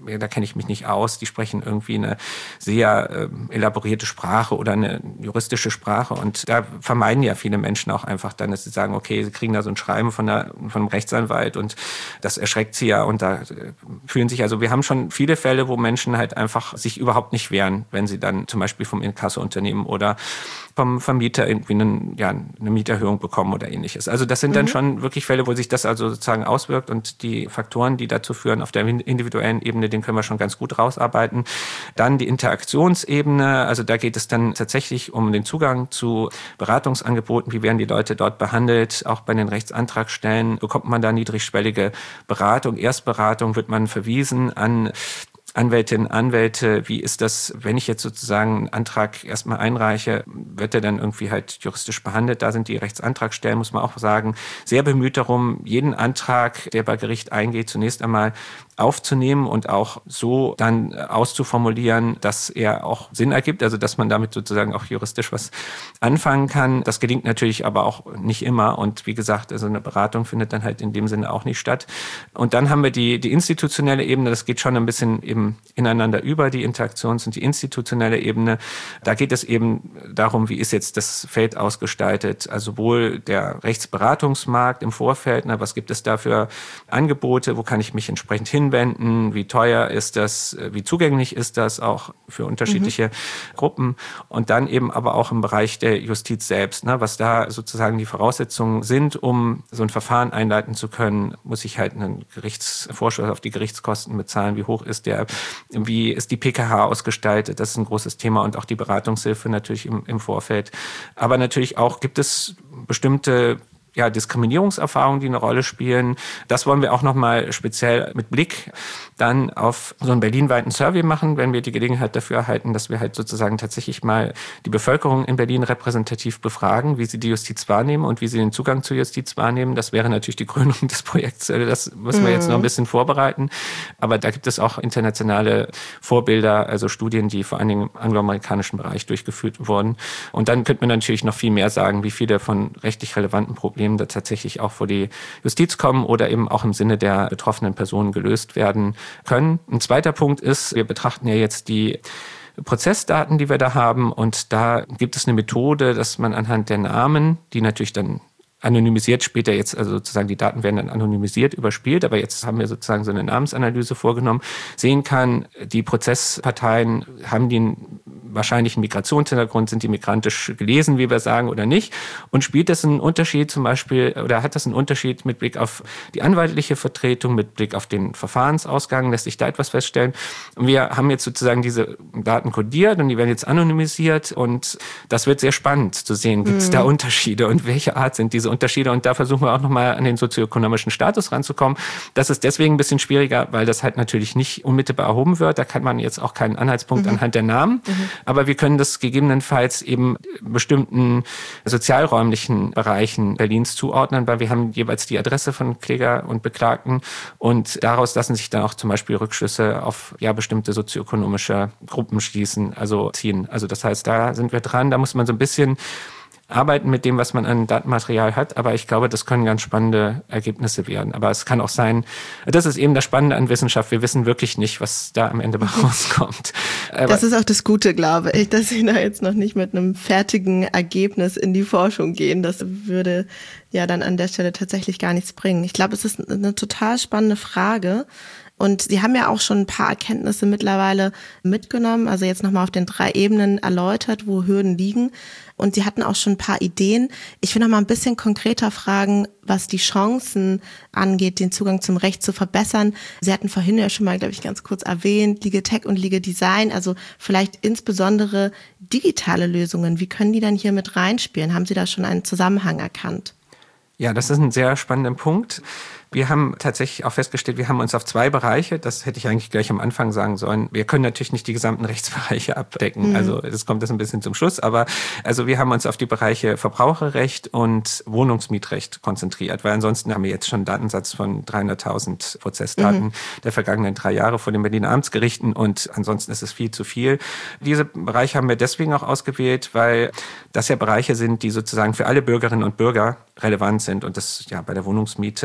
da kenne ich mich nicht aus, die sprechen irgendwie eine sehr elaborierte Sprache oder eine juristische Sprache. Und da vermeiden ja viele Menschen auch einfach dann, dass sie sagen, okay, sie kriegen da so ein Schreiben von einem Rechtsanwalt und das erschreckt sie ja. Und da fühlen sich, also wir haben schon viele Fälle, wo Menschen halt einfach sich überhaupt nicht wehren, wenn sie dann zum Beispiel vom Inkasso-Unternehmen oder vom Vermieter irgendwie eine Mieterhöhung bekommen oder ähnliches. Also das sind dann schon wirklich Fälle, wo sich das also sozusagen auswirkt und die Faktoren, die dazu führen auf der individuellen Ebene, den können wir schon ganz gut rausarbeiten. Dann die Interaktionsebene, also da geht es dann tatsächlich um den Zugang zu Beratungsangeboten, wie werden die Leute dort behandelt, auch bei den Rechtsantragstellen bekommt man da niedrigschwellige Beratung, Erstberatung, wird man verwiesen an Anwältinnen, Anwälte, wie ist das, wenn ich jetzt sozusagen einen Antrag erstmal einreiche, wird der dann irgendwie halt juristisch behandelt? Da sind die Rechtsantragstellen, muss man auch sagen, sehr bemüht darum, jeden Antrag, der bei Gericht eingeht, zunächst einmal aufzunehmen und auch so dann auszuformulieren, dass er auch Sinn ergibt, also dass man damit sozusagen auch juristisch was anfangen kann. Das gelingt natürlich aber auch nicht immer und wie gesagt, also eine Beratung findet dann halt in dem Sinne auch nicht statt. Und dann haben wir die institutionelle Ebene, das geht schon ein bisschen eben ineinander über, die Interaktions- und die institutionelle Ebene. Da geht es eben darum, wie ist jetzt das Feld ausgestaltet, also sowohl der Rechtsberatungsmarkt im Vorfeld, was gibt es da für Angebote, wo kann ich mich entsprechend hinwenden, wie teuer ist das, wie zugänglich ist das auch für unterschiedliche Gruppen und dann eben aber auch im Bereich der Justiz selbst, was da sozusagen die Voraussetzungen sind, um so ein Verfahren einleiten zu können, muss ich halt einen Gerichtsvorschuss auf die Gerichtskosten bezahlen, wie hoch ist der, wie ist die PKH ausgestaltet, das ist ein großes Thema und auch die Beratungshilfe natürlich im Vorfeld. Aber natürlich auch gibt es bestimmte Diskriminierungserfahrungen, die eine Rolle spielen. Das wollen wir auch nochmal speziell mit Blick dann auf so einen berlinweiten Survey machen, wenn wir die Gelegenheit dafür erhalten, dass wir halt sozusagen tatsächlich mal die Bevölkerung in Berlin repräsentativ befragen, wie sie die Justiz wahrnehmen und wie sie den Zugang zur Justiz wahrnehmen. Das wäre natürlich die Krönung des Projekts. Das müssen wir jetzt noch ein bisschen vorbereiten. Aber da gibt es auch internationale Vorbilder, also Studien, die vor allen Dingen im angloamerikanischen Bereich durchgeführt wurden. Und dann könnte man natürlich noch viel mehr sagen, wie viele von rechtlich relevanten Problemen da tatsächlich auch vor die Justiz kommen oder eben auch im Sinne der betroffenen Personen gelöst werden können. Ein zweiter Punkt ist, wir betrachten ja jetzt die Prozessdaten, die wir da haben und da gibt es eine Methode, dass man anhand der Namen, die natürlich dann anonymisiert später jetzt, also sozusagen die Daten werden dann anonymisiert überspielt, aber jetzt haben wir sozusagen so eine Namensanalyse vorgenommen, sehen kann, die Prozessparteien haben den wahrscheinlich einen Migrationshintergrund, sind die migrantisch gelesen, wie wir sagen, oder nicht? Und spielt das einen Unterschied zum Beispiel, oder hat das einen Unterschied mit Blick auf die anwaltliche Vertretung, mit Blick auf den Verfahrensausgang, lässt sich da etwas feststellen? Und wir haben jetzt sozusagen diese Daten kodiert und die werden jetzt anonymisiert und das wird sehr spannend zu sehen, gibt es da Unterschiede und welche Art sind diese Unterschiede? Und da versuchen wir auch nochmal an den sozioökonomischen Status ranzukommen. Das ist deswegen ein bisschen schwieriger, weil das halt natürlich nicht unmittelbar erhoben wird. Da kann man jetzt auch keinen Anhaltspunkt anhand der Namen. Aber wir können das gegebenenfalls eben bestimmten sozialräumlichen Bereichen Berlins zuordnen, weil wir haben jeweils die Adresse von Kläger und Beklagten und daraus lassen sich dann auch zum Beispiel Rückschlüsse auf bestimmte sozioökonomische Gruppen ziehen. Also das heißt, da sind wir dran, da muss man so ein bisschen arbeiten mit dem, was man an Datenmaterial hat. Aber ich glaube, das können ganz spannende Ergebnisse werden. Aber es kann auch sein, das ist eben das Spannende an Wissenschaft. Wir wissen wirklich nicht, was da am Ende rauskommt. Aber das ist auch das Gute, glaube ich, dass Sie da jetzt noch nicht mit einem fertigen Ergebnis in die Forschung gehen. Das würde ja dann an der Stelle tatsächlich gar nichts bringen. Ich glaube, es ist eine total spannende Frage. Und Sie haben ja auch schon ein paar Erkenntnisse mittlerweile mitgenommen, also jetzt nochmal auf den 3 Ebenen erläutert, wo Hürden liegen. Und Sie hatten auch schon ein paar Ideen. Ich will noch mal ein bisschen konkreter fragen, was die Chancen angeht, den Zugang zum Recht zu verbessern. Sie hatten vorhin ja schon mal, glaube ich, ganz kurz erwähnt, Legal Tech und Legal Design, also vielleicht insbesondere digitale Lösungen. Wie können die dann hier mit reinspielen? Haben Sie da schon einen Zusammenhang erkannt? Ja, das ist ein sehr spannender Punkt. Wir haben tatsächlich auch festgestellt, wir haben uns auf 2 Bereiche, das hätte ich eigentlich gleich am Anfang sagen sollen, wir können natürlich nicht die gesamten Rechtsbereiche abdecken, also das kommt ein bisschen zum Schluss, aber also wir haben uns auf die Bereiche Verbraucherrecht und Wohnungsmietrecht konzentriert, weil ansonsten haben wir jetzt schon einen Datensatz von 300.000 Prozessdaten der vergangenen 3 Jahre vor den Berliner Amtsgerichten und ansonsten ist es viel zu viel. Diese Bereiche haben wir deswegen auch ausgewählt, weil das ja Bereiche sind, die sozusagen für alle Bürgerinnen und Bürger relevant sind und das bei der Wohnungsmiete in Berlin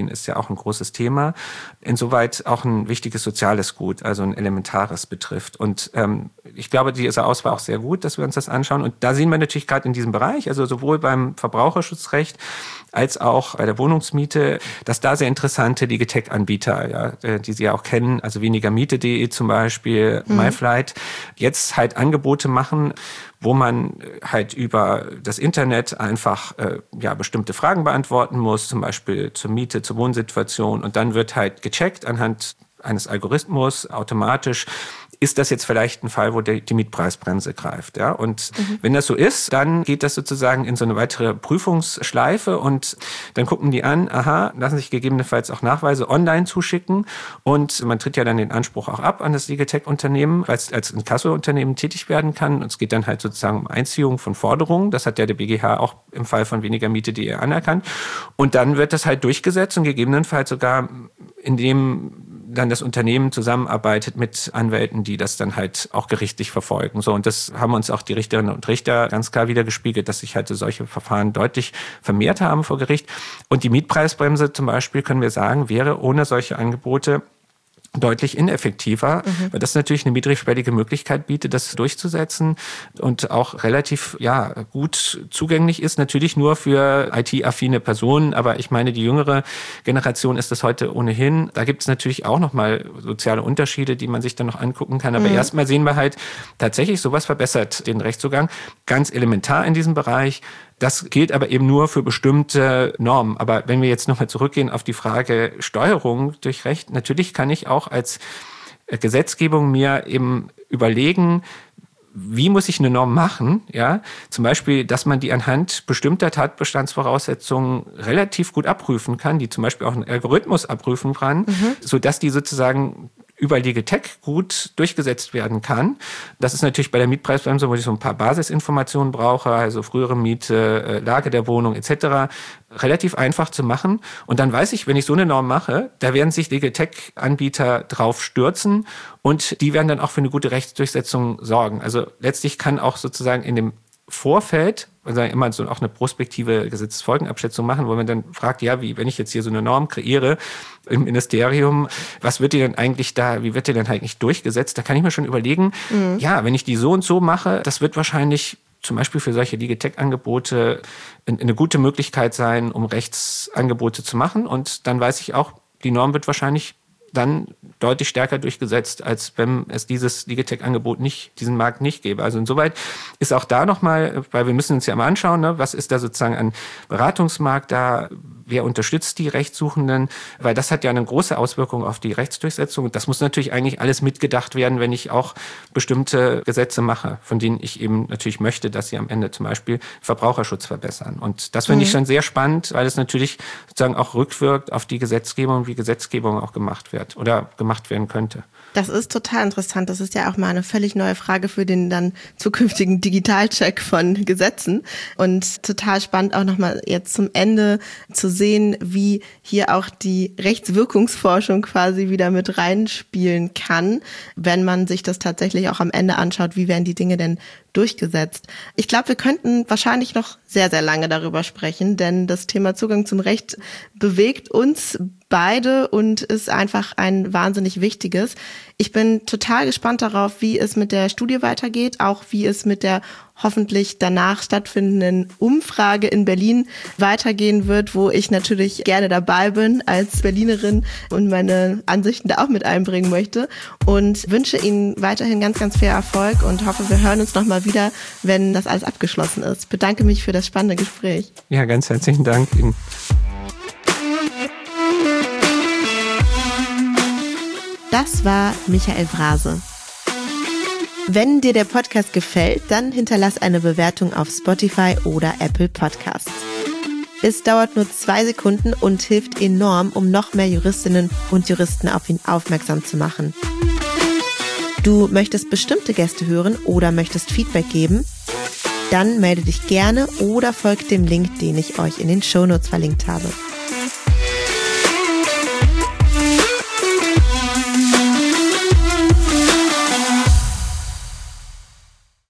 Medien ist ja auch ein großes Thema. Insoweit auch ein wichtiges soziales Gut, also ein elementares betrifft. Und ich glaube, diese Auswahl auch sehr gut, dass wir uns das anschauen. Und da sehen wir natürlich gerade in diesem Bereich, also sowohl beim Verbraucherschutzrecht als auch bei der Wohnungsmiete, dass da sehr interessante Legal-Tech-Anbieter, ja, die Sie ja auch kennen, also wenigermiete.de zum Beispiel, MyFlight, jetzt halt Angebote machen, wo man halt über das Internet einfach bestimmte Fragen beantworten muss, zum Beispiel zur Miete, zur Wohnsituation. Und dann wird halt gecheckt anhand eines Algorithmus automatisch, ist das jetzt vielleicht ein Fall, wo die Mietpreisbremse greift. Ja? Und wenn das so ist, dann geht das sozusagen in so eine weitere Prüfungsschleife und dann gucken die an, lassen sich gegebenenfalls auch Nachweise online zuschicken und man tritt ja dann den Anspruch auch ab an das Legal-Tech-Unternehmen, weil es als Inkasso-Unternehmen tätig werden kann und es geht dann halt sozusagen um Einziehung von Forderungen. Das hat ja der BGH auch im Fall von wenigermiete.de anerkannt. Und dann wird das halt durchgesetzt und gegebenenfalls sogar, indem dann das Unternehmen zusammenarbeitet mit Anwälten, die das dann halt auch gerichtlich verfolgen. So, und das haben uns auch die Richterinnen und Richter ganz klar wiedergespiegelt, dass sich halt solche Verfahren deutlich vermehrt haben vor Gericht. Und die Mietpreisbremse zum Beispiel, können wir sagen, wäre ohne solche Angebote deutlich ineffektiver, weil das natürlich eine niedrigschwellige Möglichkeit bietet, das durchzusetzen und auch relativ gut zugänglich ist, natürlich nur für IT-affine Personen, aber ich meine, die jüngere Generation ist das heute ohnehin. Da gibt es natürlich auch nochmal soziale Unterschiede, die man sich dann noch angucken kann, aber erstmal sehen wir halt tatsächlich, sowas verbessert den Rechtszugang, ganz elementar in diesem Bereich. Das gilt aber eben nur für bestimmte Normen. Aber wenn wir jetzt nochmal zurückgehen auf die Frage Steuerung durch Recht, natürlich kann ich auch als Gesetzgebung mir eben überlegen, wie muss ich eine Norm machen? Ja, zum Beispiel, dass man die anhand bestimmter Tatbestandsvoraussetzungen relativ gut abprüfen kann, die zum Beispiel auch ein Algorithmus abprüfen kann, sodass die sozusagen über Legal-Tech gut durchgesetzt werden kann. Das ist natürlich bei der Mietpreisbremse, wo ich so ein paar Basisinformationen brauche, also frühere Miete, Lage der Wohnung etc., relativ einfach zu machen. Und dann weiß ich, wenn ich so eine Norm mache, da werden sich Legal-Tech-Anbieter drauf stürzen und die werden dann auch für eine gute Rechtsdurchsetzung sorgen. Also letztlich kann auch sozusagen in dem Vorfeld, also immer so auch eine prospektive Gesetzesfolgenabschätzung machen, wo man dann fragt, wenn ich jetzt hier so eine Norm kreiere im Ministerium, was wird die denn eigentlich wie wird die denn eigentlich durchgesetzt? Da kann ich mir schon überlegen, wenn ich die so und so mache, das wird wahrscheinlich zum Beispiel für solche Legal-Tech-Angebote eine gute Möglichkeit sein, um Rechtsangebote zu machen. Und dann weiß ich auch, die Norm wird wahrscheinlich dann deutlich stärker durchgesetzt, als wenn es dieses Legal-Tech-Angebot diesen Markt nicht gäbe. Also insoweit ist auch da nochmal, weil wir müssen uns ja mal anschauen, was ist da sozusagen an Beratungsmarkt da, wer unterstützt die Rechtssuchenden, weil das hat ja eine große Auswirkung auf die Rechtsdurchsetzung. Das muss natürlich eigentlich alles mitgedacht werden, wenn ich auch bestimmte Gesetze mache, von denen ich eben natürlich möchte, dass sie am Ende zum Beispiel Verbraucherschutz verbessern. Und das finde ich schon sehr spannend, weil es natürlich sozusagen auch rückwirkt auf die Gesetzgebung, wie Gesetzgebung auch gemacht wird oder gemacht werden könnte. Das ist total interessant. Das ist ja auch mal eine völlig neue Frage für den dann zukünftigen Digitalcheck von Gesetzen. Und total spannend auch nochmal jetzt zum Ende zu sehen, wie hier auch die Rechtswirkungsforschung quasi wieder mit reinspielen kann, wenn man sich das tatsächlich auch am Ende anschaut, wie werden die Dinge denn durchgesetzt. Ich glaube, wir könnten wahrscheinlich noch sehr, sehr lange darüber sprechen, denn das Thema Zugang zum Recht bewegt uns beide und ist einfach ein wahnsinnig wichtiges. Ich bin total gespannt darauf, wie es mit der Studie weitergeht, auch wie es mit der hoffentlich danach stattfindenden Umfrage in Berlin weitergehen wird, wo ich natürlich gerne dabei bin als Berlinerin und meine Ansichten da auch mit einbringen möchte und wünsche Ihnen weiterhin ganz, ganz viel Erfolg und hoffe, wir hören uns nochmal wieder, wenn das alles abgeschlossen ist. Ich bedanke mich für das spannende Gespräch. Ja, ganz herzlichen Dank Ihnen. Das war Michael Brase. Wenn dir der Podcast gefällt, dann hinterlass eine Bewertung auf Spotify oder Apple Podcasts. Es dauert nur 2 Sekunden und hilft enorm, um noch mehr Juristinnen und Juristen auf ihn aufmerksam zu machen. Du möchtest bestimmte Gäste hören oder möchtest Feedback geben? Dann melde dich gerne oder folg dem Link, den ich euch in den Shownotes verlinkt habe.